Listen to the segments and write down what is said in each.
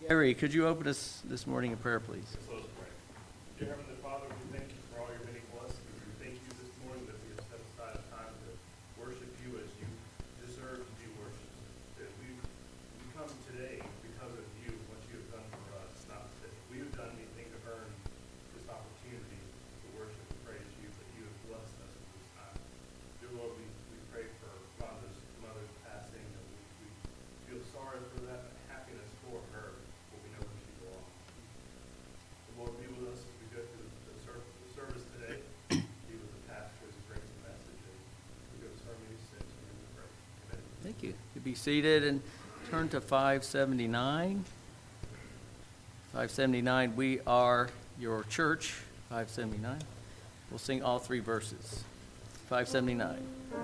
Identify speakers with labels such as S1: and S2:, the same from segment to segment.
S1: Gary, could you open us this morning in prayer, please?
S2: Let us pray. Dear Heavenly Father, we thank you for all your many blessings. We thank you this morning that we have set aside a time to worship you as you deserve to be worshipped. That we come today because of you, what you have done for us. Not that we have done anything to earn this opportunity to worship and praise you, but you have blessed us at this time. Dear Lord, we pray for mother's passing, and we feel sorry for that and happiness for her. Lord, be with us as we go through the service today. Be with the pastor as he brings the message, and we go to our many sins and we pray. Amen.
S1: Thank you. You be seated and turn to 579. 579, we are your church. 579. We'll sing all three verses. 579.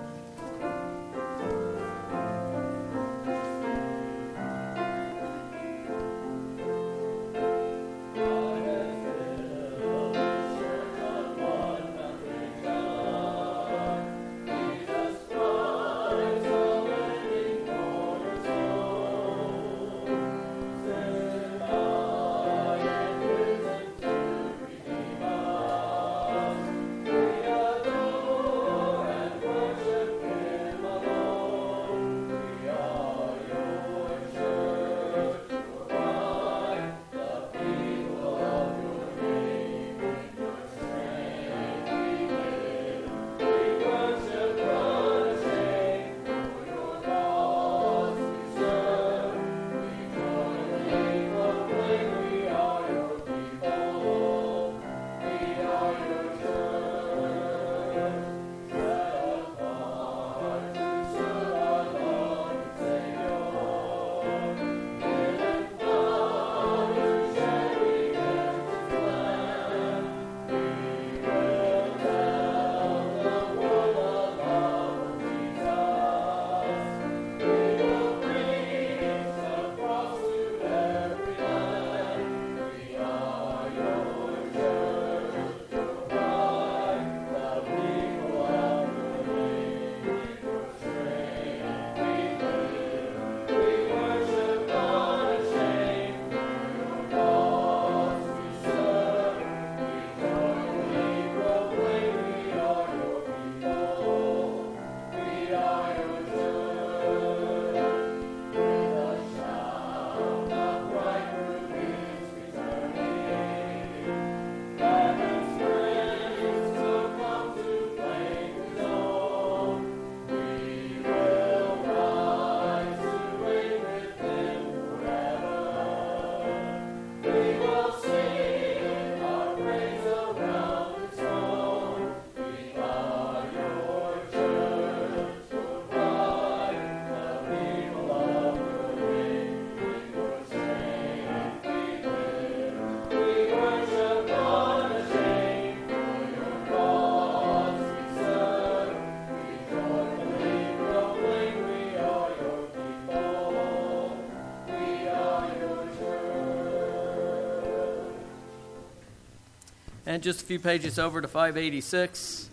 S1: And just a few pages over to 586.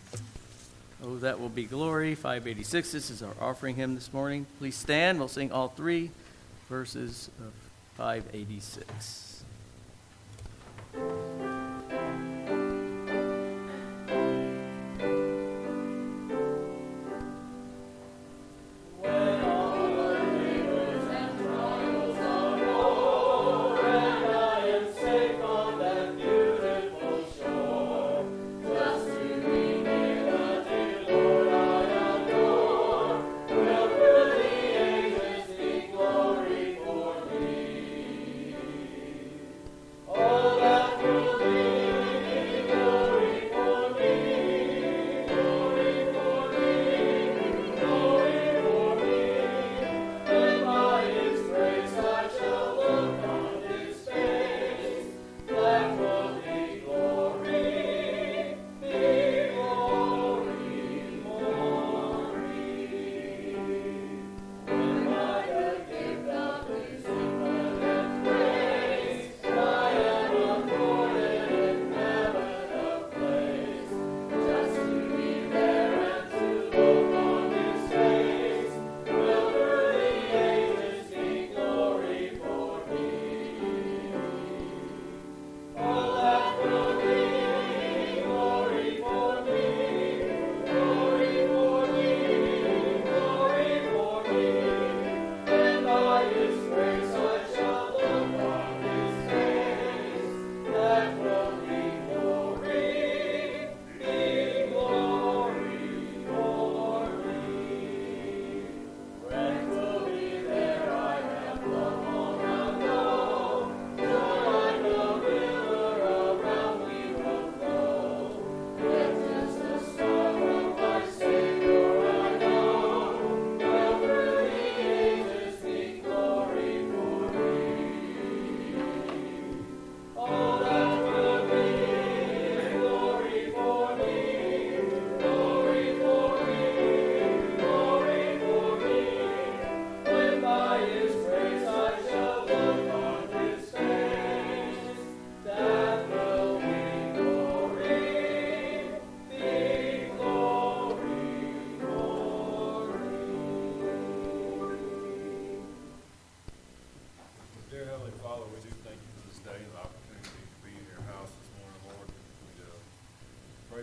S1: Oh, that will be glory. 586. This is our offering hymn this morning. Please stand. We'll sing all three verses of 586.
S3: All that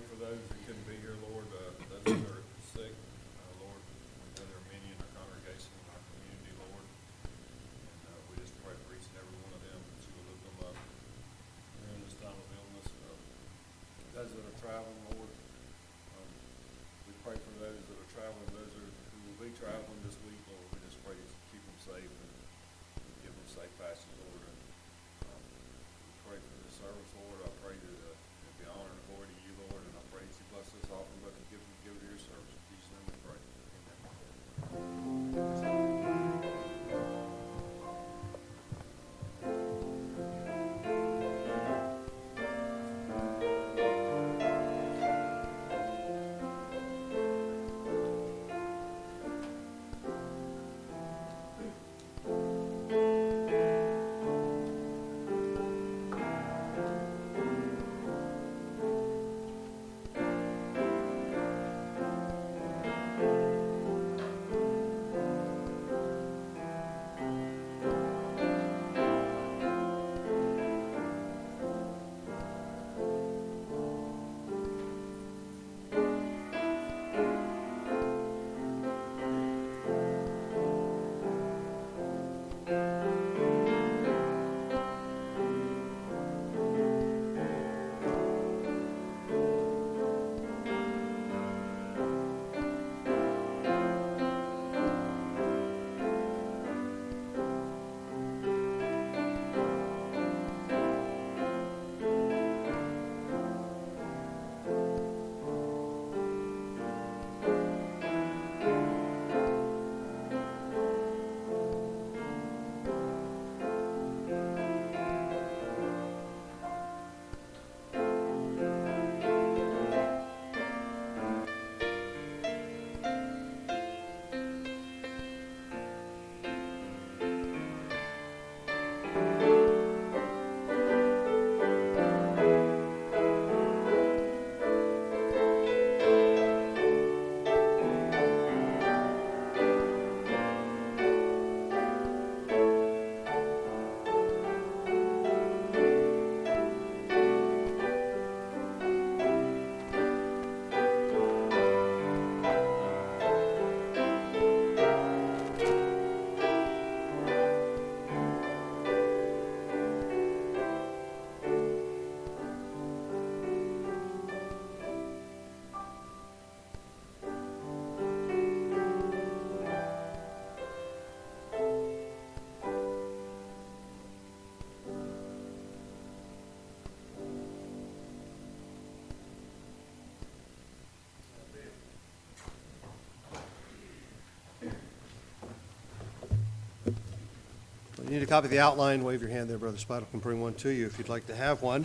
S3: pray for those who couldn't be here, Lord, those that are sick. Lord, we know there are many in our congregation, in our community, Lord. And we just pray for each and every one of them that you will lift them up during this time of illness. Those that are traveling, Lord, we pray for those that are traveling, those who will be traveling this week, Lord. We just pray to keep them safe and give them safe passage, Lord. And we pray for this service, Lord. I pray that it be honor and glory to you, Lord. And I pray that you bless this offering, but give it to your service. In Jesus' name we pray. Amen.
S4: You need a copy of the outline. Wave your hand there, Brother Spidle can bring one to you if you'd like to have one.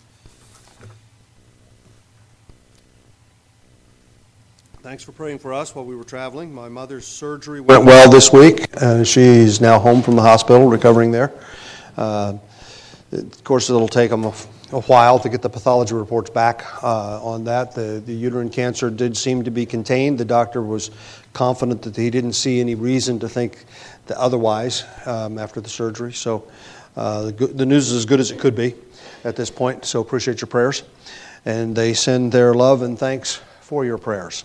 S4: Thanks for praying for us while we were traveling. My mother's surgery went well this week. She's now home from the hospital, recovering there. Of course, it'll take them a while to get the pathology reports back on that. The uterine cancer did seem to be contained. The doctor was confident that he didn't see any reason to think that otherwise after the surgery. So the news is as good as it could be at this point, so appreciate your prayers. And they send their love and thanks for your prayers.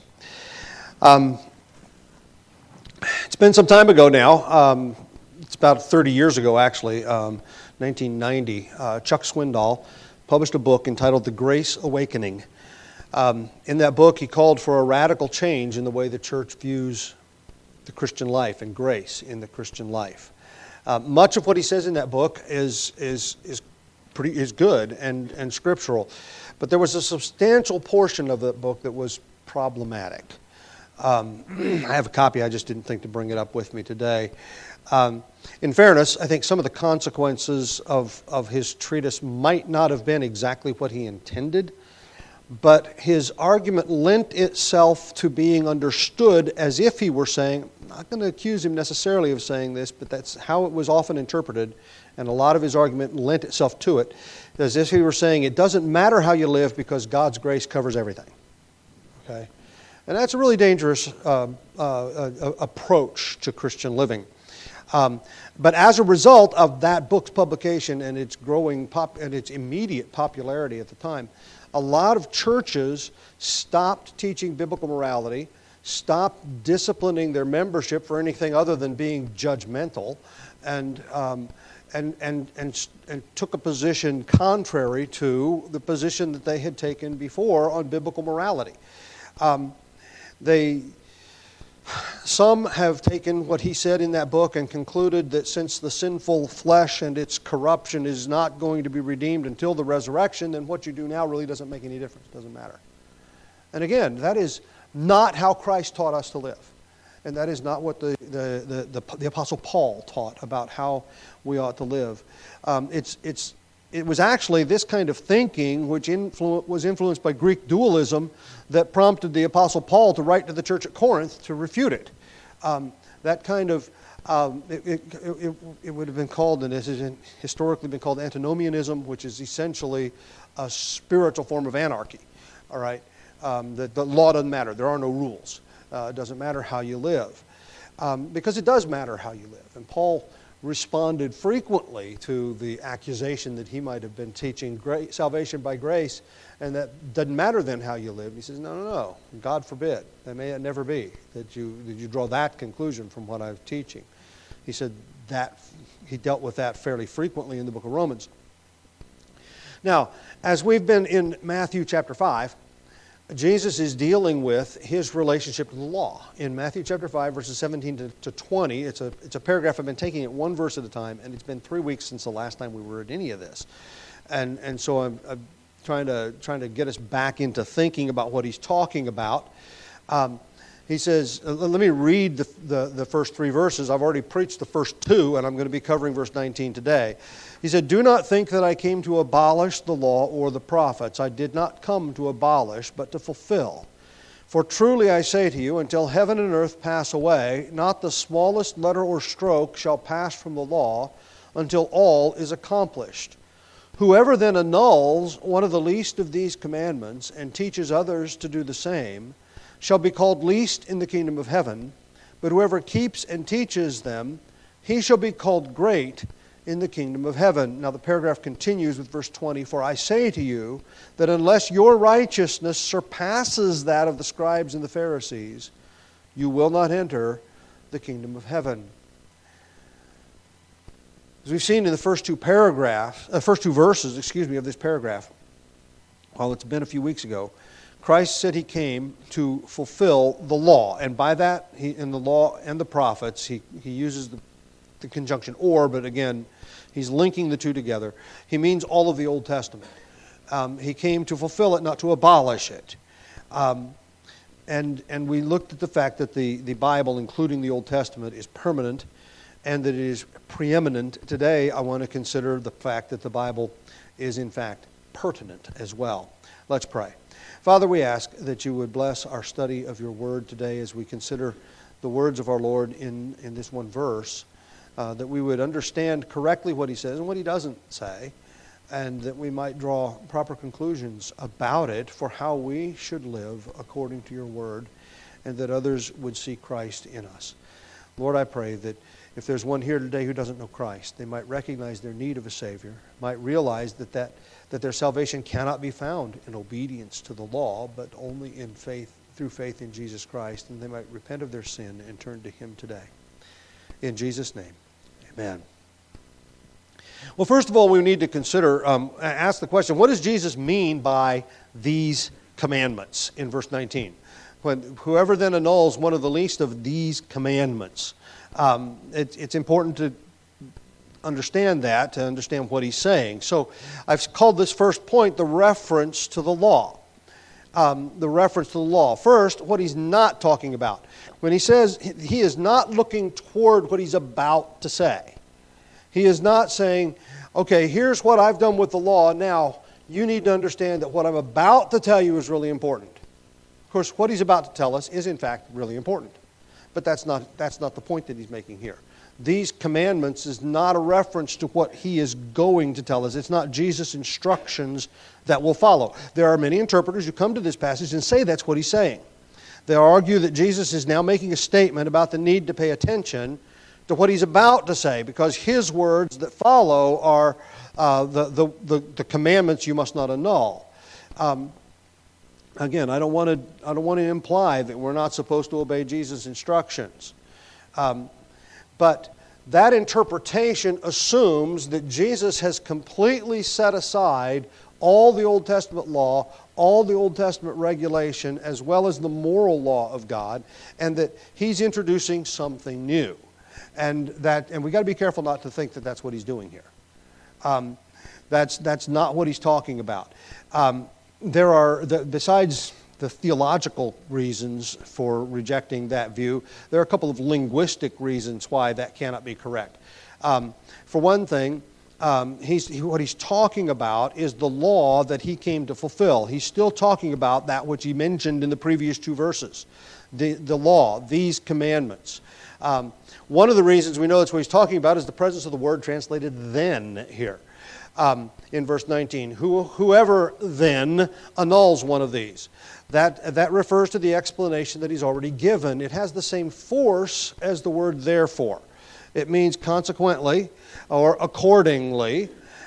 S4: It's been some time ago now. It's about 30 years ago, actually, 1990. Chuck Swindoll published a book entitled The Grace Awakening. In that book, he called for a radical change in the way the church views the Christian life and grace in the Christian life. Much of what he says in that book is good and scriptural, but there was a substantial portion of the book that was problematic. I have a copy, I just didn't think to bring it up with me today. In fairness, I think some of the consequences of his treatise might not have been exactly what he intended, but his argument lent itself to being understood as if he were saying, I'm not going to accuse him necessarily of saying this, but that's how it was often interpreted, and a lot of his argument lent itself to it, as if he were saying, it doesn't matter how you live because God's grace covers everything. Okay? And that's a really dangerous approach to Christian living. But as a result of that book's publication and its growing and its immediate popularity at the time, A lot of churches stopped teaching biblical morality, stopped disciplining their membership for anything other than being judgmental, and took a position contrary to the position that they had taken before on biblical morality. Some have taken what he said in that book and concluded that since the sinful flesh and its corruption is not going to be redeemed until the resurrection, then what you do now really doesn't make any difference, doesn't matter. And again, that is not how Christ taught us to live. And that is not what the Apostle Paul taught about how we ought to live. It was actually this kind of thinking which was influenced by Greek dualism that prompted the Apostle Paul to write to the church at Corinth to refute it. That kind of, it would have been called, and this has historically been called antinomianism, which is essentially a spiritual form of anarchy. All right, the law doesn't matter. There are no rules. It doesn't matter how you live, because it does matter how you live. And Paul responded frequently to the accusation that he might have been teaching salvation by grace, and that doesn't matter then how you live. He says, no, God forbid. That may never be that you draw that conclusion from what I'm teaching. He said that he dealt with that fairly frequently in the book of Romans. Now, as we've been in Matthew chapter 5, Jesus is dealing with his relationship to the law. In Matthew chapter 5, verses 17 to 20, it's a paragraph. I've been taking it one verse at a time, and it's been 3 weeks since the last time we were at any of this. And so I'm trying to get us back into thinking about what he's talking about. He says, let me read the first 3 verses. I've already preached the first 2, and I'm going to be covering verse 19 today. He said, "Do not think that I came to abolish the law or the prophets. I did not come to abolish, but to fulfill. For truly I say to you, until heaven and earth pass away, not the smallest letter or stroke shall pass from the law until all is accomplished. Whoever then annuls one of the least of these commandments and teaches others to do the same shall be called least in the kingdom of heaven, but whoever keeps and teaches them, he shall be called great in the kingdom of heaven." Now the paragraph continues with verse 20, "For I say to you that unless your righteousness surpasses that of the scribes and the Pharisees, you will not enter the kingdom of heaven." As we've seen in the first two verses of this paragraph, while it's been a few weeks ago, Christ said he came to fulfill the law, and by that, in the law and the prophets, he uses the conjunction "or," but again, he's linking the two together. He means all of the Old Testament. He came to fulfill it, not to abolish it. And we looked at the fact that the Bible, including the Old Testament, is permanent and that it is preeminent. Today, I want to consider the fact that the Bible is, in fact, pertinent as well. Let's pray. Father, we ask that you would bless our study of your word today as we consider the words of our Lord in this one verse, that we would understand correctly what he says and what he doesn't say, and that we might draw proper conclusions about it for how we should live according to your word, and that others would see Christ in us. Lord, I pray that if there's one here today who doesn't know Christ, they might recognize their need of a Savior, might realize that their salvation cannot be found in obedience to the law, but only in faith, through faith in Jesus Christ, and they might repent of their sin and turn to him today. In Jesus' name, amen. Well, first of all, we need to consider, ask the question, what does Jesus mean by these commandments in verse 19? Whoever then annuls one of the least of these commandments. It's important to understand that, to understand what he's saying. So I've called this first point the reference to the law. The reference to the law. First, what he's not talking about. When he says he is not looking toward what he's about to say. He is not saying, okay, here's what I've done with the law. Now, you need to understand that what I'm about to tell you is really important. Of course, what he's about to tell us is, in fact, really important. But that's not the point that he's making here. These commandments is not a reference to what he is going to tell us. It's not Jesus' instructions that will follow. There are many interpreters who come to this passage and say that's what he's saying. They argue that Jesus is now making a statement about the need to pay attention to what he's about to say, because his words that follow are the commandments you must not annul. Again, I don't want to imply that we're not supposed to obey Jesus' instructions. But that interpretation assumes that Jesus has completely set aside all the Old Testament law, all the Old Testament regulation, as well as the moral law of God, and that He's introducing something new. And we got to be careful not to think that that's what He's doing here. That's not what He's talking about. There are, besides the theological reasons for rejecting that view, there are a couple of linguistic reasons why that cannot be correct. For one thing, what he's talking about is the law that he came to fulfill. He's still talking about that which he mentioned in the previous two verses, the law, these commandments. One of the reasons we know that's what he's talking about is the presence of the word translated then here. In verse 19, whoever then annuls one of these. That refers to the explanation that he's already given. It has the same force as the word therefore. It means consequently or accordingly,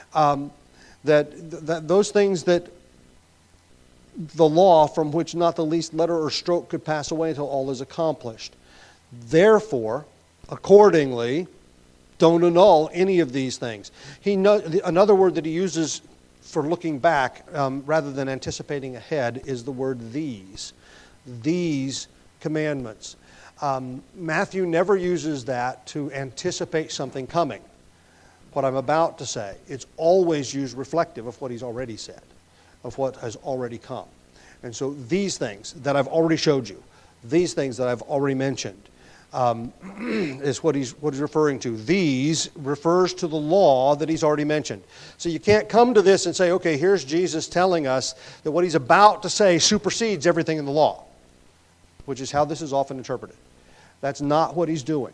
S4: that those things that the law from which not the least letter or stroke could pass away until all is accomplished. Therefore, accordingly, don't annul any of these things. Another word that he uses for looking back rather than anticipating ahead is the word these. These commandments. Matthew never uses that to anticipate something coming. What I'm about to say, it's always used reflective of what he's already said, of what has already come. And so these things that I've already showed you, these things that I've already mentioned, is what he's referring to. These refers to the law that he's already mentioned. So you can't come to this and say, okay, here's Jesus telling us that what he's about to say supersedes everything in the law, which is how this is often interpreted. That's not what he's doing.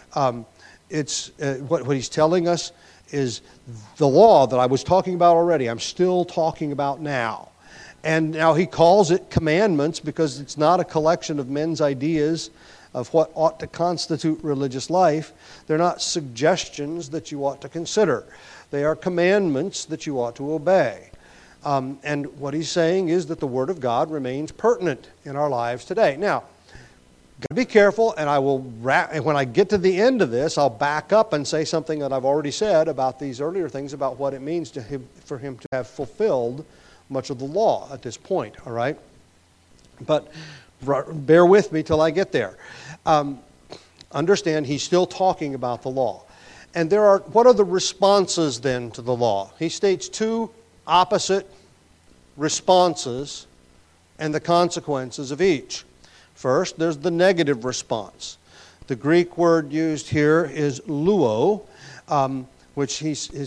S4: What he's telling us is the law that I was talking about already, I'm still talking about now. And now he calls it commandments because it's not a collection of men's ideas of what ought to constitute religious life. They're not suggestions that you ought to consider. They are commandments that you ought to obey. And what he's saying is that the Word of God remains pertinent in our lives today. Now, got to be careful, and when I get to the end of this, I'll back up and say something that I've already said about these earlier things, about what it means for him to have fulfilled much of the law at this point, all right? But bear with me till I get there. Understand, he's still talking about the law. And what are the responses then to the law? He states two opposite responses and the consequences of each. First, there's the negative response. The Greek word used here is luo, which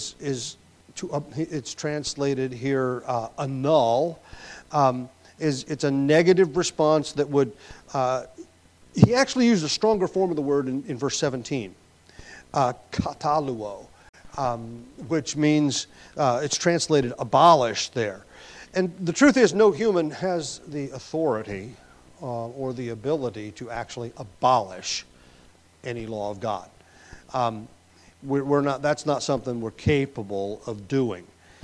S4: it's translated here annul. It's a negative response that would... he actually used a stronger form of the word in verse 17, kataluo, which means it's translated abolish there. And the truth is, no human has the authority or the ability to actually abolish any law of God. We're not. That's not something we're capable of doing.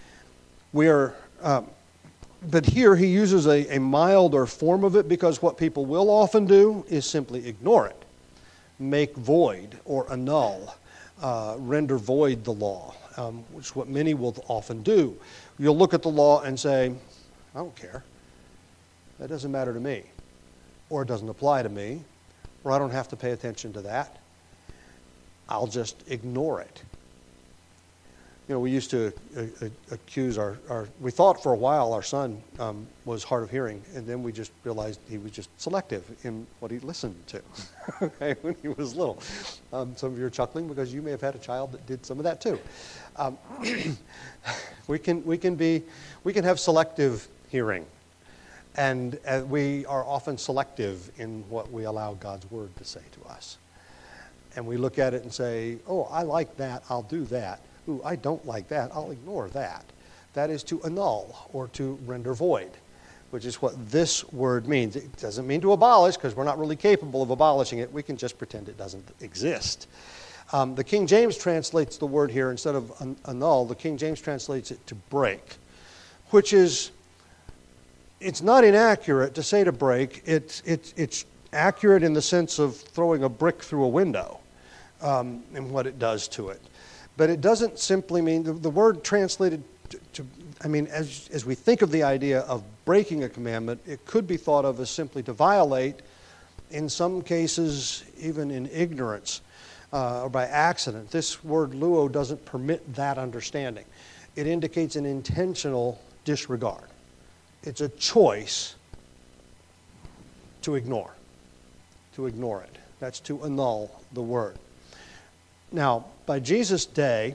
S4: But here he uses a milder form of it because what people will often do is simply ignore it, make void or annul, render void the law, which is what many will often do. You'll look at the law and say, I don't care. That doesn't matter to me, or it doesn't apply to me, or I don't have to pay attention to that. I'll just ignore it. You know, we used to accuse we thought for a while our son was hard of hearing, and then we just realized he was just selective in what he listened to, okay, when he was little. Some of you are chuckling because you may have had a child that did some of that too. We can have selective hearing, and we are often selective in what we allow God's Word to say to us. And we look at it and say, oh, I like that, I'll do that. Ooh, I don't like that, I'll ignore that. That is to annul or to render void, which is what this word means. It doesn't mean to abolish, because we're not really capable of abolishing it. We can just pretend it doesn't exist. The King James translates the word here, instead of annul, the King James translates it to break, which is it's not inaccurate to say to break. It's accurate in the sense of throwing a brick through a window and what it does to it. But it doesn't simply mean, the word translated as we think of the idea of breaking a commandment, it could be thought of as simply to violate, in some cases even in ignorance or by accident. This word luo doesn't permit that understanding. It indicates an intentional disregard. It's a choice to ignore it. That's to annul the word. Now, by Jesus' day,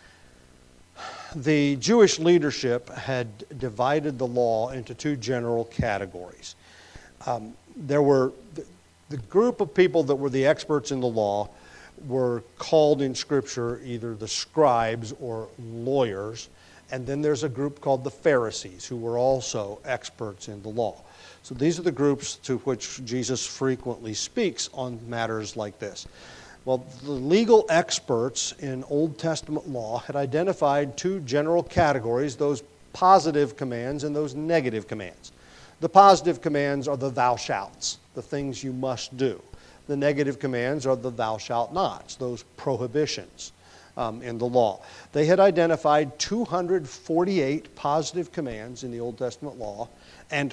S4: the Jewish leadership had divided the law into two general categories. There were the group of people that were the experts in the law were called in Scripture either the scribes or lawyers, and then there's a group called the Pharisees who were also experts in the law. So these are the groups to which Jesus frequently speaks on matters like this. Well, the legal experts in Old Testament law had identified two general categories, those positive commands and those negative commands. The positive commands are the thou shalts, the things you must do. The negative commands are the thou shalt nots, those prohibitions in the law. They had identified 248 positive commands in the Old Testament law and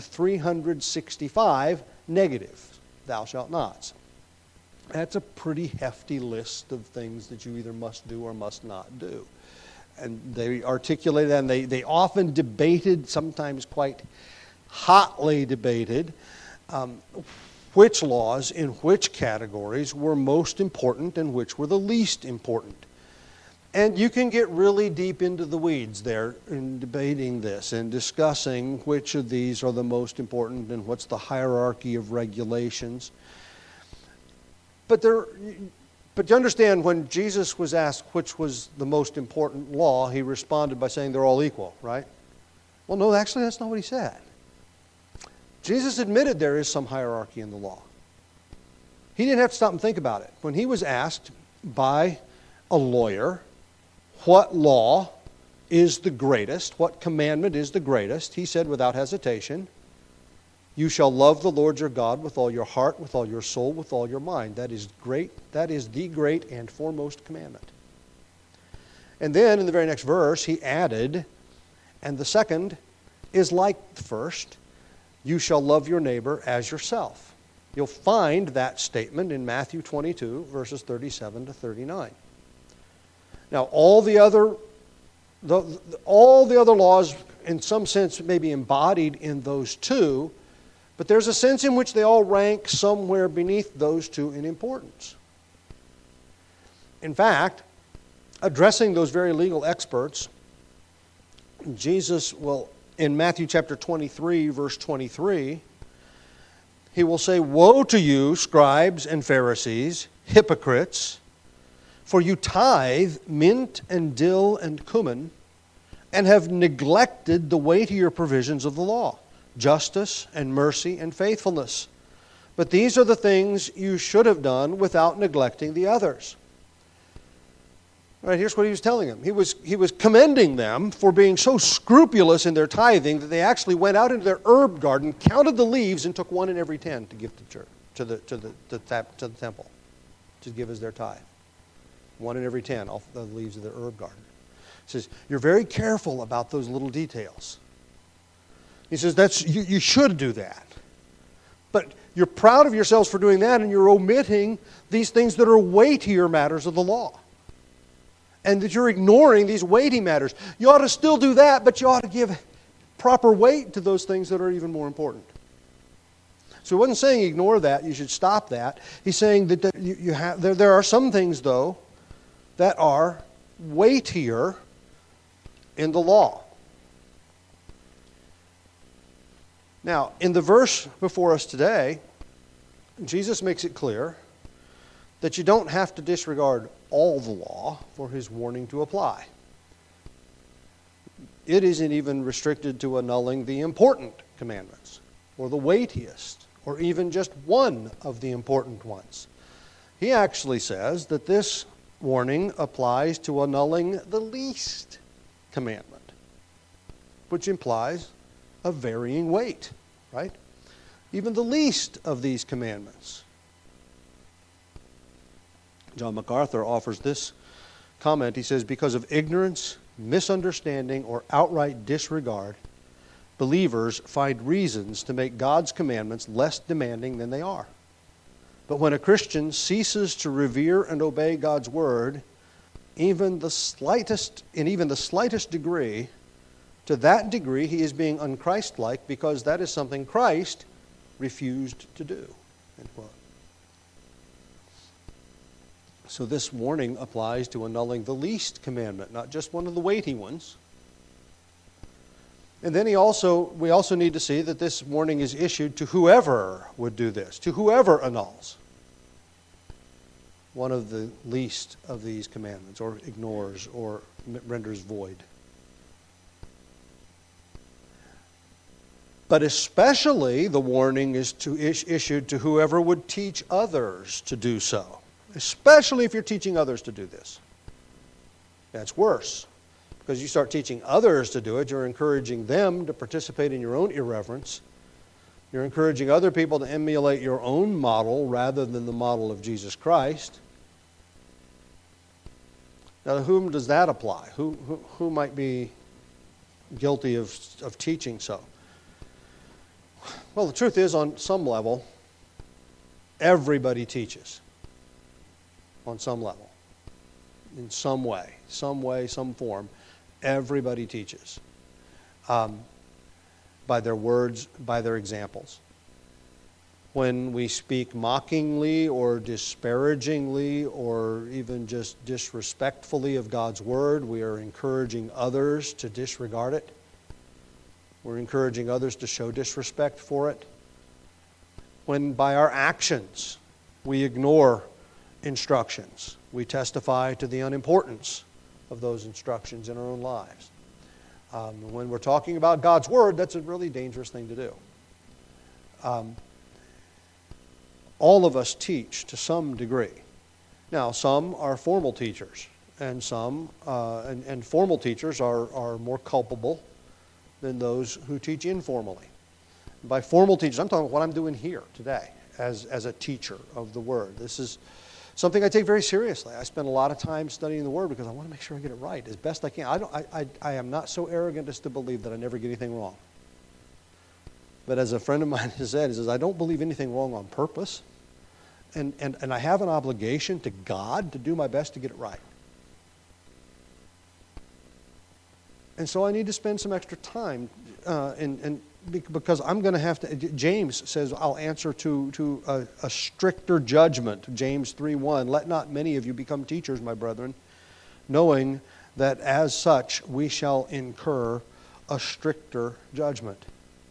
S4: 365 negative thou shalt nots. That's a pretty hefty list of things that you either must do or must not do. And they articulated that, and they often debated, sometimes quite hotly debated, which laws in which categories were most important and which were the least important. And you can get really deep into the weeds there in debating this and discussing which of these are the most important and what's the hierarchy of regulations. But you understand, when Jesus was asked which was the most important law, he responded by saying they're all equal, right? Well, no, actually that's not what he said. Jesus admitted there is some hierarchy in the law. He didn't have to stop and think about it. When he was asked by a lawyer what law is the greatest, what commandment is the greatest, he said without hesitation, you shall love the Lord your God with all your heart, with all your soul, with all your mind. That is great. That is the great and foremost commandment. And then in the very next verse, he added, and the second is like the first, you shall love your neighbor as yourself. You'll find that statement in Matthew 22, verses 37 to 39. Now, all the other laws, in some sense, may be embodied in those two, but there's a sense in which they all rank somewhere beneath those two in importance. In fact, addressing those very legal experts, Jesus will, in Matthew chapter 23, verse 23, he will say, woe to you, scribes and Pharisees, hypocrites, for you tithe mint and dill and cumin, and have neglected the weightier provisions of the law, justice and mercy and faithfulness. But these are the things you should have done without neglecting the others. All right, here's what he was telling them. He was commending them for being so scrupulous in their tithing that they actually went out into their herb garden, counted the leaves, and took 1 in every 10 to give to church, to the temple, to give as their tithe. 1 in every 10 off the leaves of their herb garden. He says, you're very careful about those little details. He says, you should do that. But you're proud of yourselves for doing that, and you're omitting these things that are weightier matters of the law. And that you're ignoring these weighty matters. You ought to still do that, but you ought to give proper weight to those things that are even more important. So he wasn't saying ignore that, you should stop that. He's saying that there are some things, though, that are weightier in the law. Now, in the verse before us today, Jesus makes it clear that you don't have to disregard all the law for his warning to apply. It isn't even restricted to annulling the important commandments, or the weightiest, or even just one of the important ones. He actually says that this warning applies to annulling the least commandment, which implies a varying weight right? Even the least of these commandments. John MacArthur offers this comment. He says, because of ignorance, misunderstanding, or outright disregard, believers find reasons to make God's commandments less demanding than they are. But when a Christian ceases to revere and obey God's word, in even the slightest degree, to that degree he is being unchristlike, because that is something Christ refused to do. End quote. So this warning applies to annulling the least commandment, not just one of the weighty ones. And then we also need to see that this warning is issued to whoever would do this, to whoever annuls one of the least of these commandments, or ignores, or renders void. But especially the warning is issued to whoever would teach others to do so. Especially if you're teaching others to do this. That's worse. Because you start teaching others to do it, you're encouraging them to participate in your own irreverence. You're encouraging other people to emulate your own model rather than the model of Jesus Christ. Now, to whom does that apply? Who might be guilty of teaching so? Well, the truth is, on some level, everybody teaches. On some level. In some way, some form, everybody teaches. By their words, by their examples. When we speak mockingly or disparagingly or even just disrespectfully of God's word, we are encouraging others to disregard it. We're encouraging others to show disrespect for it. When by our actions we ignore instructions, we testify to the unimportance of those instructions in our own lives. When we're talking about God's word, that's a really dangerous thing to do. All of us teach to some degree. Now, some are formal teachers, and some and formal teachers are more culpable than those who teach informally. By formal teachers, I'm talking about what I'm doing here today as a teacher of the word. This is something I take very seriously. I spend a lot of time studying the word because I want to make sure I get it right as best I can. I am not so arrogant as to believe that I never get anything wrong. But as a friend of mine has said, he says, I don't believe anything wrong on purpose. And I have an obligation to God to do my best to get it right. And so I need to spend some extra time because I'm going to have to. James says, I'll answer to a stricter judgment. James 3:1, let not many of you become teachers, my brethren, knowing that as such we shall incur a stricter judgment.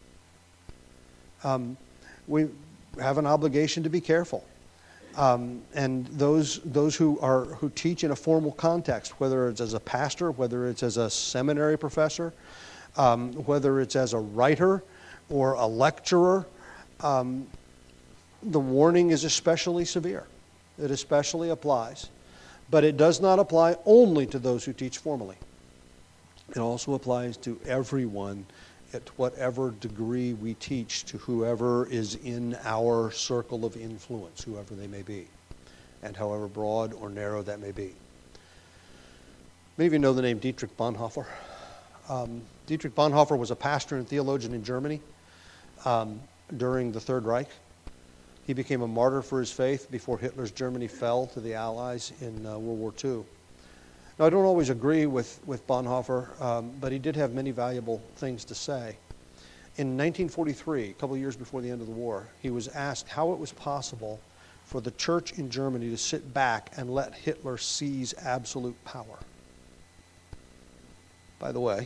S4: We have an obligation to be careful. And those who teach in a formal context, whether it's as a pastor, whether it's as a seminary professor, whether it's as a writer or a lecturer, the warning is especially severe. It especially applies. But it does not apply only to those who teach formally. It also applies to everyone at whatever degree we teach to whoever is in our circle of influence, whoever they may be, and however broad or narrow that may be. Many of you know the name Dietrich Bonhoeffer. Dietrich Bonhoeffer was a pastor and theologian in Germany during the Third Reich. He became a martyr for his faith before Hitler's Germany fell to the Allies in World War II. Now, I don't always agree with Bonhoeffer, but he did have many valuable things to say. In 1943, a couple of years before the end of the war, he was asked how it was possible for the church in Germany to sit back and let Hitler seize absolute power. By the way,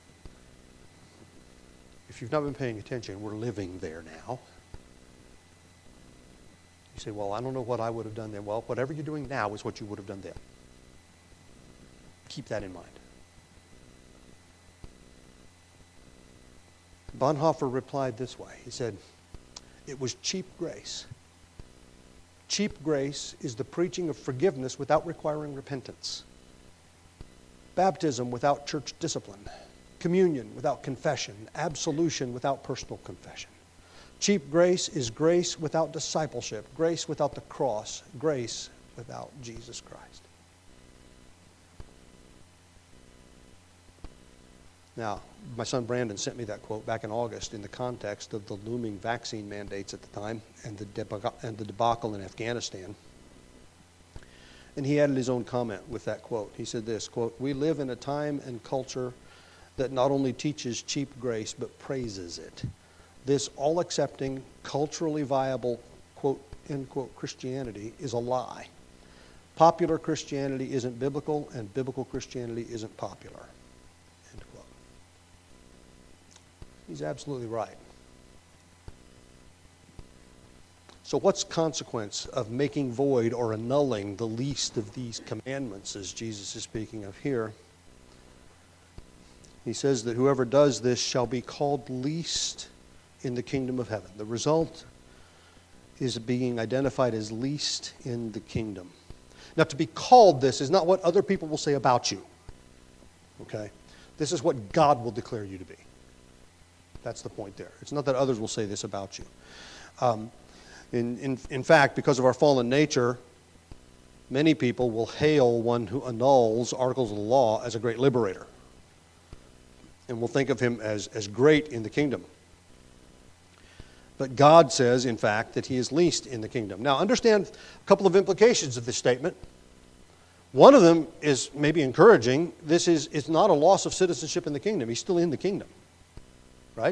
S4: if you've not been paying attention, we're living there now. You say, well, I don't know what I would have done then. Well, whatever you're doing now is what you would have done then. Keep that in mind. Bonhoeffer replied this way. He said, it was cheap grace. Cheap grace is the preaching of forgiveness without requiring repentance. Baptism without church discipline. Communion without confession. Absolution without personal confession. Cheap grace is grace without discipleship, grace without the cross, grace without Jesus Christ. Now, my son Brandon sent me that quote back in August in the context of the looming vaccine mandates at the time and the debacle in Afghanistan. And he added his own comment with that quote. He said this, quote, "We live in a time and culture that not only teaches cheap grace but praises it. This all-accepting, culturally viable, quote, end quote, Christianity is a lie. Popular Christianity isn't biblical, and biblical Christianity isn't popular." End quote. He's absolutely right. So what's the consequence of making void or annulling the least of these commandments, as Jesus is speaking of here? He says that whoever does this shall be called least in the kingdom of heaven. The result is being identified as least in the kingdom. Now, to be called this is not what other people will say about you. Okay? This is what God will declare you to be. That's the point there. It's not that others will say this about you. In fact, because of our fallen nature, many people will hail one who annuls articles of the law as a great liberator. And will think of him as great in the kingdom. But God says, in fact, that he is least in the kingdom. Now, understand a couple of implications of this statement. One of them is maybe encouraging. It's not a loss of citizenship in the kingdom. He's still in the kingdom. Right?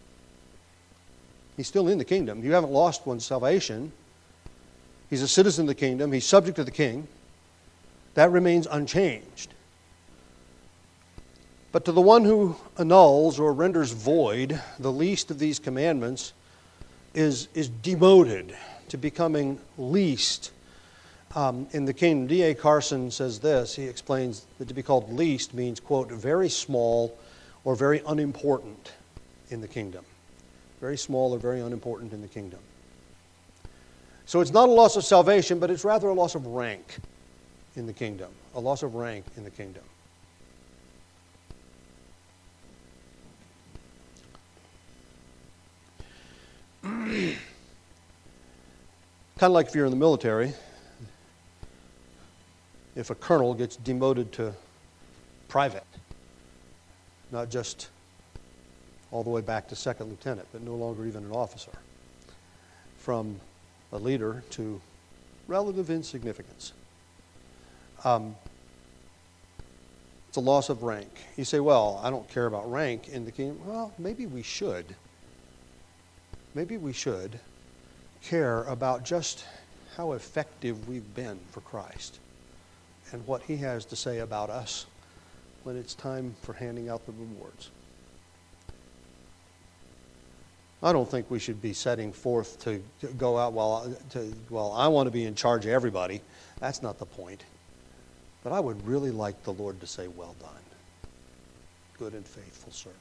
S4: He's still in the kingdom. You haven't lost one's salvation. He's a citizen of the kingdom. He's subject to the king. That remains unchanged. But to the one who annuls or renders void the least of these commandments is demoted to becoming least in the kingdom. D.A. Carson says this. He explains that to be called least means, quote, very small or very unimportant in the kingdom. Very small or very unimportant in the kingdom. So it's not a loss of salvation, but it's rather a loss of rank in the kingdom. A loss of rank in the kingdom. Kind of like if you're in the military, if a colonel gets demoted to private, not just all the way back to second lieutenant, but no longer even an officer, from a leader to relative insignificance. It's a loss of rank. You say, well, I don't care about rank in the kingdom. Well, maybe we should. Maybe we should care about just how effective we've been for Christ and what he has to say about us when it's time for handing out the rewards. I don't think we should be setting forth to go out, well, I want to be in charge of everybody. That's not the point. But I would really like the Lord to say, well done, good and faithful servant.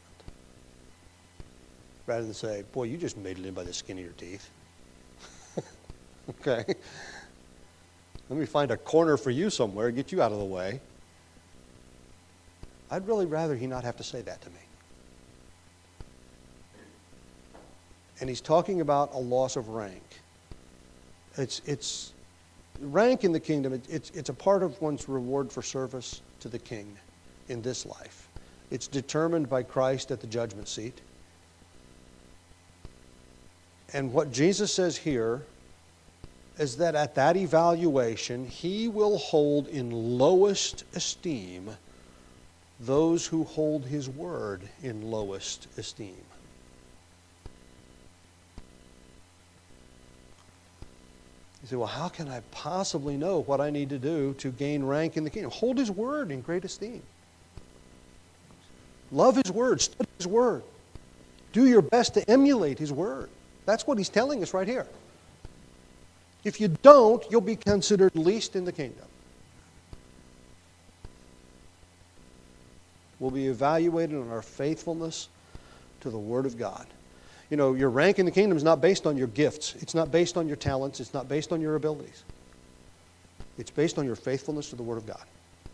S4: Rather than say, boy, you just made it in by the skin of your teeth. Okay? Let me find a corner for you somewhere, get you out of the way. I'd really rather he not have to say that to me. And he's talking about a loss of rank. It's rank in the kingdom. It's a part of one's reward for service to the king in this life. It's determined by Christ at the judgment seat. And what Jesus says here is that at that evaluation, he will hold in lowest esteem those who hold his word in lowest esteem. You say, well, how can I possibly know what I need to do to gain rank in the kingdom? Hold his word in great esteem. Love his word. Study his word. Do your best to emulate his word. That's what he's telling us right here. If you don't, you'll be considered least in the kingdom. We'll be evaluated on our faithfulness to the Word of God. You know, your rank in the kingdom is not based on your gifts. It's not based on your talents. It's not based on your abilities. It's based on your faithfulness to the Word of God.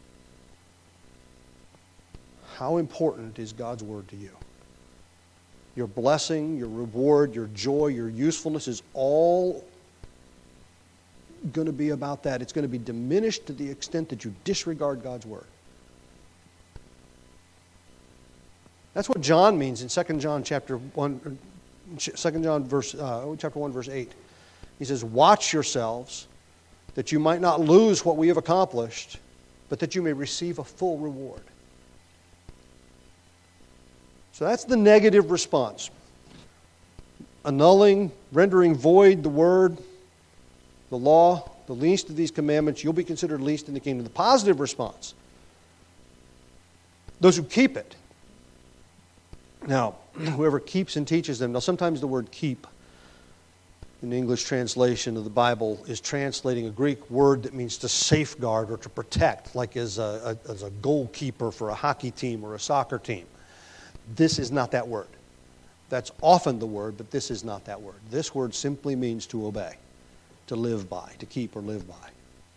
S4: How important is God's Word to you? your blessing, your reward, your joy, your usefulness is all going to be about that. It's going to be diminished to the extent that you disregard God's word. That's what John means in 2 John chapter 1, 2 John chapter 1 verse 8. He says, "Watch yourselves, that you might not lose what we have accomplished, but that you may receive a full reward." So that's the negative response. Annulling, rendering void the word, the law, the least of these commandments, you'll be considered least in the kingdom. The positive response, those who keep it. Now, whoever keeps and teaches them. Now, sometimes the word keep in the English translation of the Bible is translating a Greek word that means to safeguard or to protect, like as a goalkeeper for a hockey team or a soccer team. This is not that word. That's often the word, but this is not that word. This word simply means to obey, to live by, to keep or live by.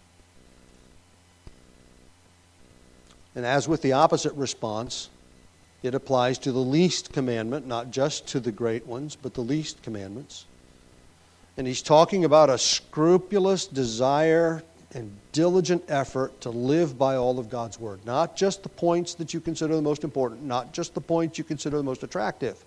S4: And as with the opposite response, it applies to the least commandment, not just to the great ones, but the least commandments. And he's talking about a scrupulous desire and diligent effort to live by all of God's word. Not just the points that you consider the most important, not just the points you consider the most attractive.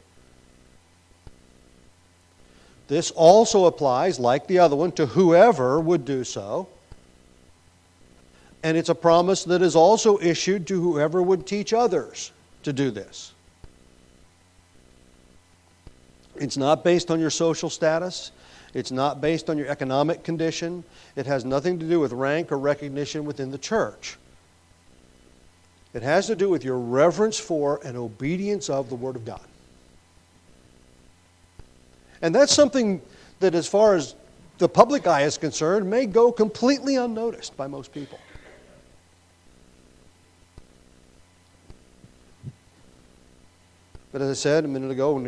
S4: This also applies, like the other one, to whoever would do so. And it's a promise that is also issued to whoever would teach others to do this. It's not based on your social status. It's not based on your economic condition. It has nothing to do with rank or recognition within the church. It has to do with your reverence for and obedience of the Word of God. And that's something that, as far as the public eye is concerned, may go completely unnoticed by most people. But as I said a minute ago,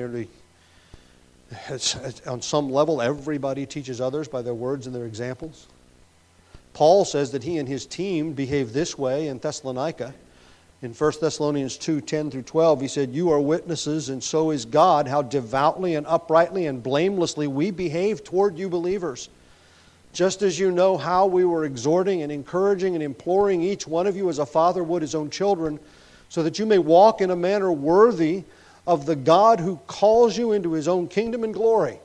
S4: on some level, everybody teaches others by their words and their examples. Paul says that he and his team behaved this way in Thessalonica. In 1 Thessalonians 2:10 through 12, he said, "You are witnesses, and so is God, how devoutly and uprightly and blamelessly we behave toward you believers. Just as you know how we were exhorting and encouraging and imploring each one of you as a father would his own children, so that you may walk in a manner worthy of the God who calls you into His own kingdom and glory."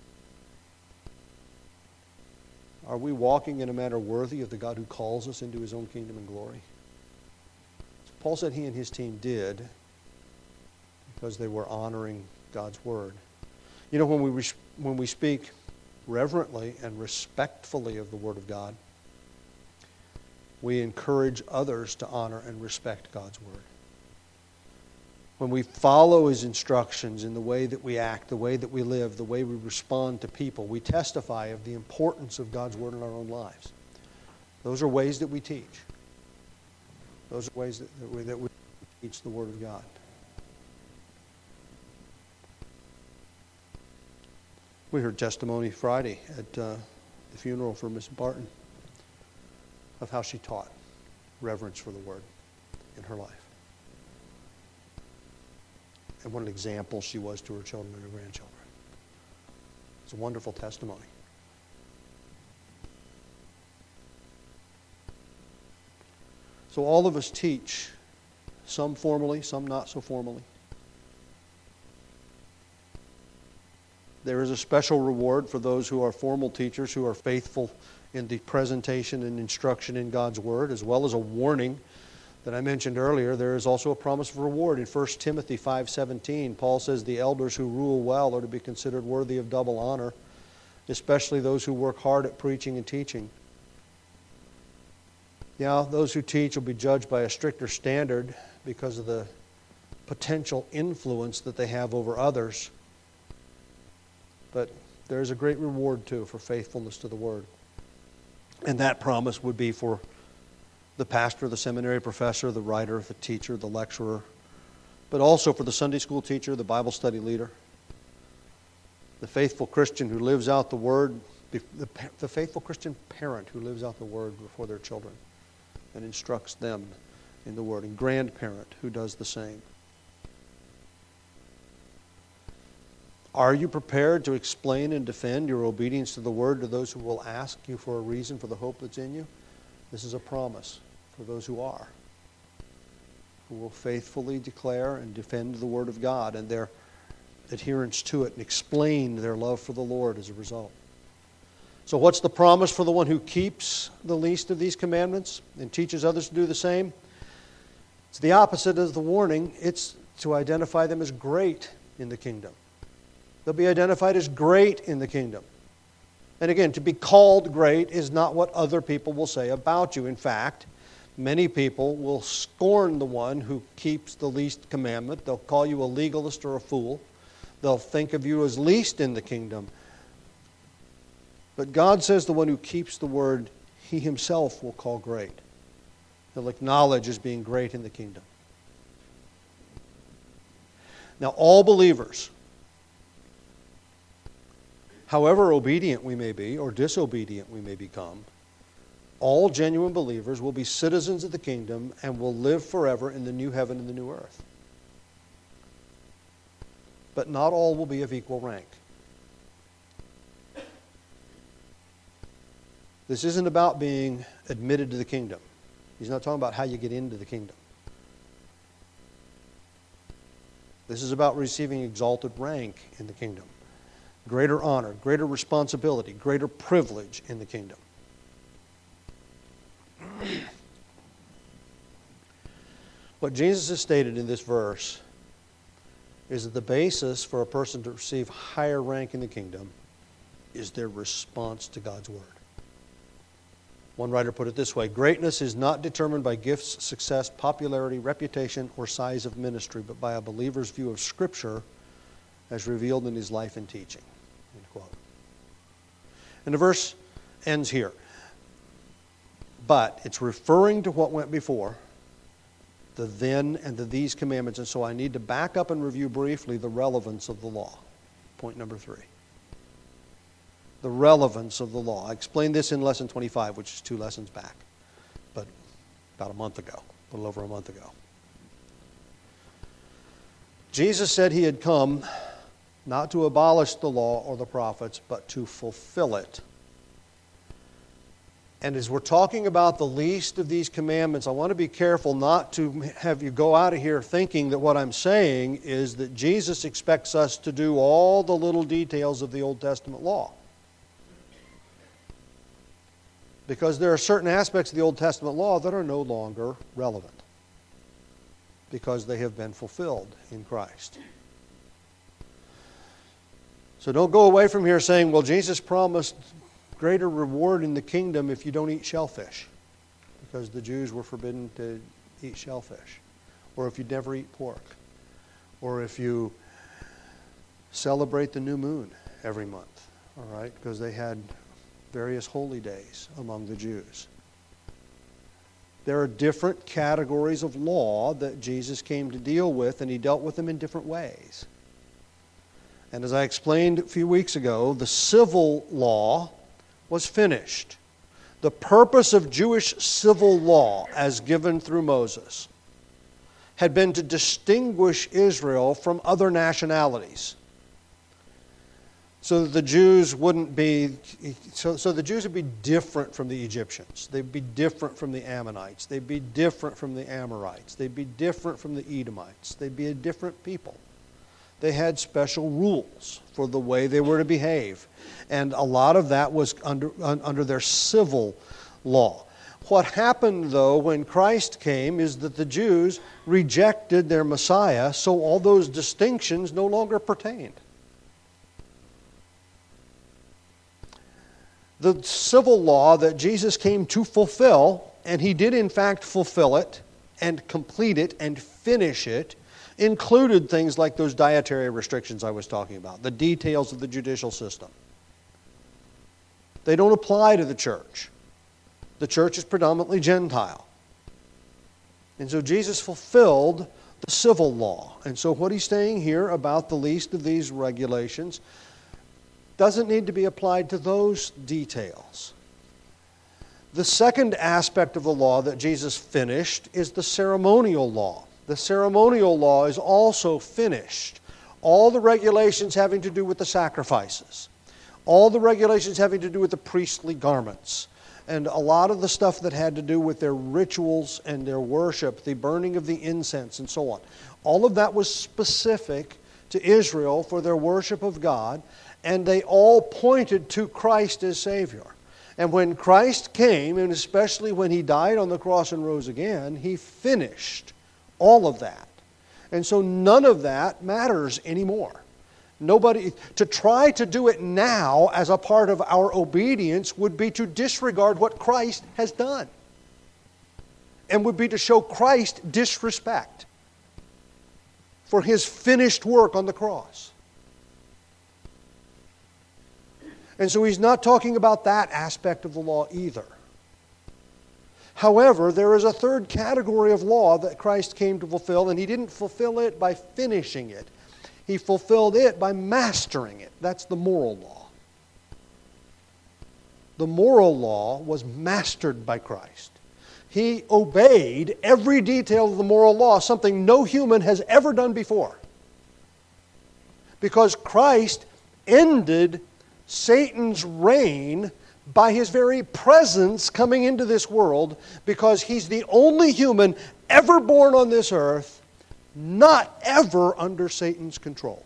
S4: Are we walking in a manner worthy of the God who calls us into His own kingdom and glory? So Paul said he and his team did because they were honoring God's word. You know, when we speak reverently and respectfully of the Word of God, we encourage others to honor and respect God's word. When we follow His instructions in the way that we act, the way that we live, the way we respond to people, we testify of the importance of God's word in our own lives. Those are ways that we teach. Those are ways that we teach the Word of God. We heard testimony Friday at the funeral for Miss Barton of how she taught reverence for the Word in her life. And what an example she was to her children and her grandchildren. It's a wonderful testimony. So all of us teach, some formally, some not so formally. There is a special reward for those who are formal teachers, who are faithful in the presentation and instruction in God's Word, as well as a warning that I mentioned earlier. There is also a promise of reward. In 1 Timothy 5:17, Paul says the elders who rule well are to be considered worthy of double honor, especially those who work hard at preaching and teaching. Yeah, those who teach will be judged by a stricter standard because of the potential influence that they have over others. But there is a great reward, too, for faithfulness to the Word. And that promise would be for the pastor, the seminary professor, the writer, the teacher, the lecturer, but also for the Sunday school teacher, the Bible study leader, the faithful Christian who lives out the Word, the faithful Christian parent who lives out the Word before their children and instructs them in the Word, and grandparent who does the same. Are you prepared to explain and defend your obedience to the Word to those who will ask you for a reason for the hope that's in you? This is a promise for those who are, who will faithfully declare and defend the Word of God and their adherence to it and explain their love for the Lord as a result. So what's the promise for the one who keeps the least of these commandments and teaches others to do the same? It's the opposite of the warning. It's to identify them as great in the kingdom. They'll be identified as great in the kingdom. And again, to be called great is not what other people will say about you. In fact, many people will scorn the one who keeps the least commandment. They'll call you a legalist or a fool. They'll think of you as least in the kingdom. But God says the one who keeps the word, He Himself will call great. He'll acknowledge as being great in the kingdom. Now, all believers, however obedient we may be or disobedient we may become, all genuine believers will be citizens of the kingdom and will live forever in the new heaven and the new earth. But not all will be of equal rank. This isn't about being admitted to the kingdom. He's not talking about how you get into the kingdom. This is about receiving exalted rank in the kingdom. Greater honor, greater responsibility, greater privilege in the kingdom. What Jesus has stated in this verse is that the basis for a person to receive higher rank in the kingdom is their response to God's word. One writer put it this way: greatness is not determined by gifts, success, popularity, reputation, or size of ministry, but by a believer's view of Scripture as revealed in his life and teaching. End quote. And the verse ends here. But it's referring to what went before, the then and the these commandments, and so I need to back up and review briefly the relevance of the law. Point number 3. The relevance of the law. I explained this in lesson 25, which is 2 lessons back, but about a month ago, a little over a month ago. Jesus said He had come not to abolish the law or the prophets, but to fulfill it. And as we're talking about the least of these commandments, I want to be careful not to have you go out of here thinking that what I'm saying is that Jesus expects us to do all the little details of the Old Testament law. Because there are certain aspects of the Old Testament law that are no longer relevant because they have been fulfilled in Christ. So don't go away from here saying, well, Jesus promised greater reward in the kingdom if you don't eat shellfish, because the Jews were forbidden to eat shellfish, or if you never eat pork, or if you celebrate the new moon every month, all right, because they had various holy days among the Jews. There are different categories of law that Jesus came to deal with, and He dealt with them in different ways. And as I explained a few weeks ago, the civil law was finished. The purpose of Jewish civil law, as given through Moses, had been to distinguish Israel from other nationalities, so that the Jews wouldn't be, so the Jews would be different from the Egyptians. They'd be different from the Ammonites. They'd be different from the Amorites. They'd be different from the Edomites. They'd be a different people. They had special rules for the way they were to behave. And a lot of that was under their civil law. What happened, though, when Christ came is that the Jews rejected their Messiah, so all those distinctions no longer pertained. The civil law that Jesus came to fulfill, and He did in fact fulfill it and complete it and finish it, included things like those dietary restrictions I was talking about, the details of the judicial system. They don't apply to the church. The church is predominantly Gentile. And so Jesus fulfilled the civil law. And so what He's saying here about the least of these regulations doesn't need to be applied to those details. The second aspect of the law that Jesus finished is the ceremonial law. The ceremonial law is also finished. all the regulations having to do with the sacrifices, all the regulations having to do with the priestly garments, and a lot of the stuff that had to do with their rituals and their worship, the burning of the incense and so on. All of that was specific to Israel for their worship of God, and they all pointed to Christ as Savior. And when Christ came, and especially when He died on the cross and rose again, He finished all of that. And so none of that matters anymore. Nobody, to try to do it now as a part of our obedience would be to disregard what Christ has done. And would be to show Christ disrespect for His finished work on the cross. And so He's not talking about that aspect of the law either. However, there is a third category of law that Christ came to fulfill, and He didn't fulfill it by finishing it. He fulfilled it by mastering it. That's the moral law. The moral law was mastered by Christ. He obeyed every detail of the moral law, something no human has ever done before. Because Christ ended Satan's reign by His very presence coming into this world, because He's the only human ever born on this earth not ever under Satan's control.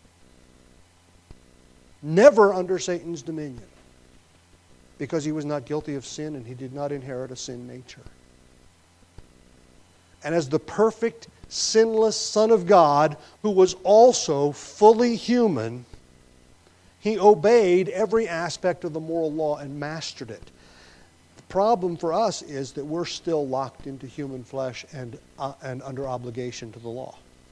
S4: Never under Satan's dominion. Because He was not guilty of sin and He did not inherit a sin nature. And as the perfect, sinless Son of God, who was also fully human, He obeyed every aspect of the moral law and mastered it. The problem for us is that we're still locked into human flesh and under obligation to the law.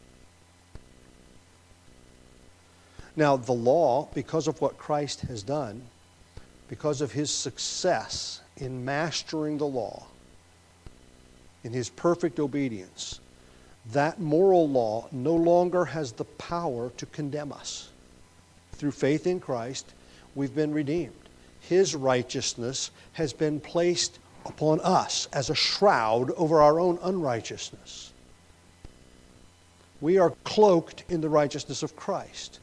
S4: Now, the law, because of what Christ has done, because of His success in mastering the law, in His perfect obedience, that moral law no longer has the power to condemn us. Through faith in Christ, we've been redeemed. His righteousness has been placed upon us as a shroud over our own unrighteousness. We are cloaked in the righteousness of Christ.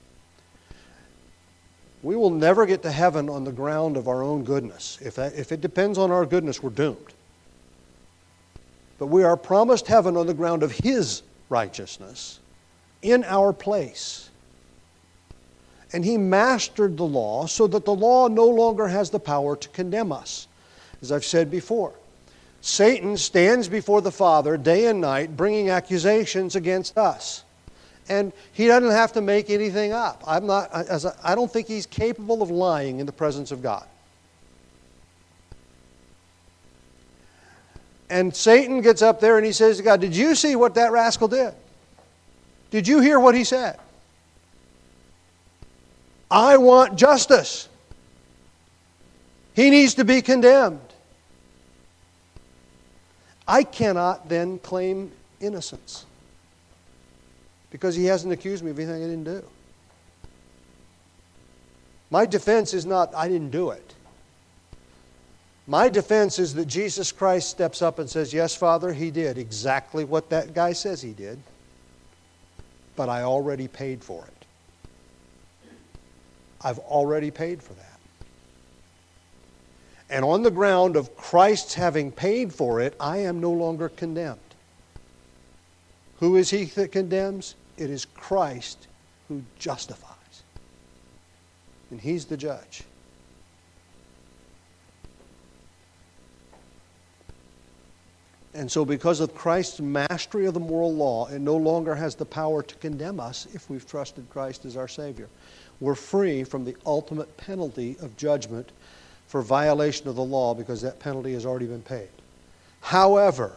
S4: We will never get to heaven on the ground of our own goodness. If it depends on our goodness, we're doomed. But we are promised heaven on the ground of His righteousness in our place. And He mastered the law so that the law no longer has the power to condemn us. As I've said before, Satan stands before the Father day and night bringing accusations against us. And he doesn't have to make anything up. I don't think he's capable of lying in the presence of God. And Satan gets up there and he says to God, "Did you see what that rascal did? Did you hear what he said? I want justice. He needs to be condemned." I cannot then claim innocence because he hasn't accused me of anything I didn't do. My defense is not, I didn't do it. My defense is that Jesus Christ steps up and says, "Yes, Father, he did exactly what that guy says he did, but I already paid for it. I've already paid for that." And on the ground of Christ's having paid for it, I am no longer condemned. Who is he that condemns? It is Christ who justifies. And he's the judge. And so because of Christ's mastery of the moral law, it no longer has the power to condemn us if we've trusted Christ as our Savior. We're free from the ultimate penalty of judgment for violation of the law because that penalty has already been paid. However,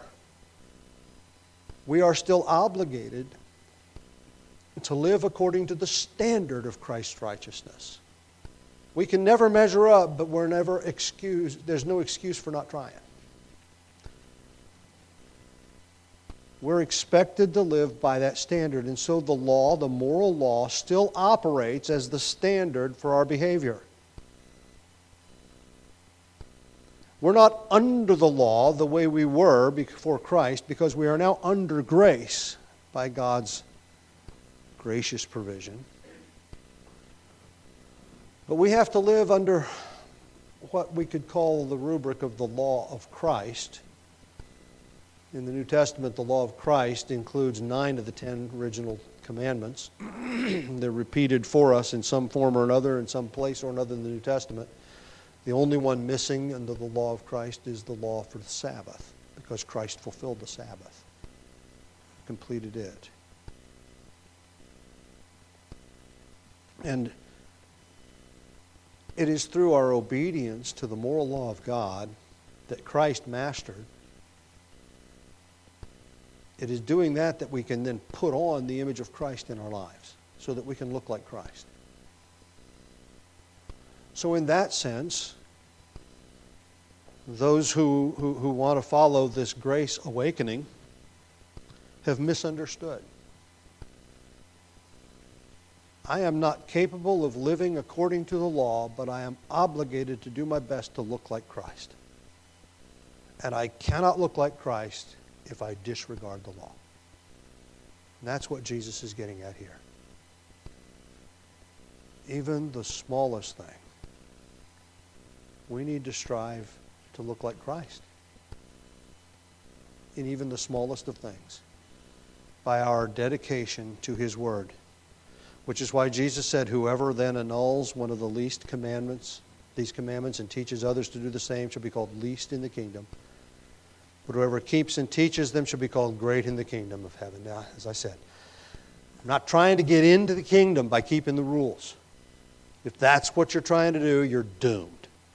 S4: we are still obligated to live according to the standard of Christ's righteousness. We can never measure up, but we're never excused. There's no excuse for not trying. We're expected to live by that standard, and so the law, the moral law, still operates as the standard for our behavior. We're not under the law the way we were before Christ because we are now under grace by God's gracious provision. But we have to live under what we could call the rubric of the law of Christ. In the New Testament, the law of Christ includes 9 of the 10 original commandments. They're repeated for us in some form or another, in some place or another in the New Testament. The only one missing under the law of Christ is the law for the Sabbath, because Christ fulfilled the Sabbath, completed it. And it is through our obedience to the moral law of God that Christ mastered. It is doing that that we can then put on the image of Christ in our lives so that we can look like Christ. So in that sense, those who want to follow this grace awakening have misunderstood. I am not capable of living according to the law, but I am obligated to do my best to look like Christ. And I cannot look like Christ if I disregard the law. And that's what Jesus is getting at here. Even the smallest thing, we need to strive to look like Christ. In even the smallest of things, by our dedication to His Word. Which is why Jesus said, whoever then annuls one of the least commandments, these commandments, and teaches others to do the same shall be called least in the kingdom. But whoever keeps and teaches them shall be called great in the kingdom of heaven. Now, as I said, I'm not trying to get into the kingdom by keeping the rules. If that's what you're trying to do, you're doomed.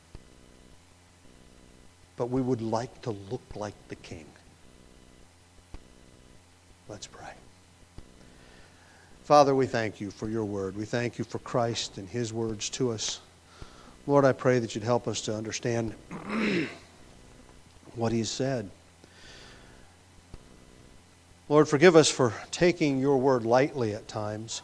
S4: But we would like to look like the King. Let's pray. Father, we thank you for your word. We thank you for Christ and His words to us. Lord, I pray that you'd help us to understand what He said. Lord, forgive us for taking your word lightly at times.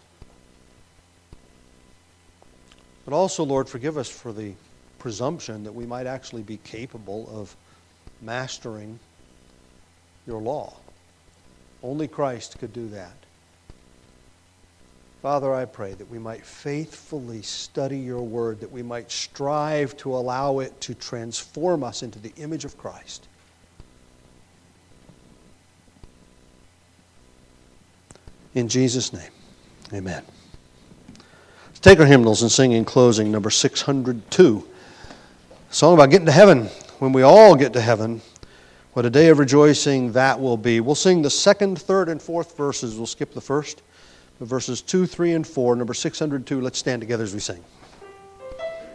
S4: But also, Lord, forgive us for the presumption that we might actually be capable of mastering your law. Only Christ could do that. Father, I pray that we might faithfully study your word, that we might strive to allow it to transform us into the image of Christ. In Jesus' name, amen. Let's take our hymnals and sing in closing number 602. A song about getting to heaven. When we all get to heaven, what a day of rejoicing that will be. We'll sing the second, third, and fourth verses. We'll skip the first. Verses 2, 3, and 4, number 602. Let's stand together as we sing.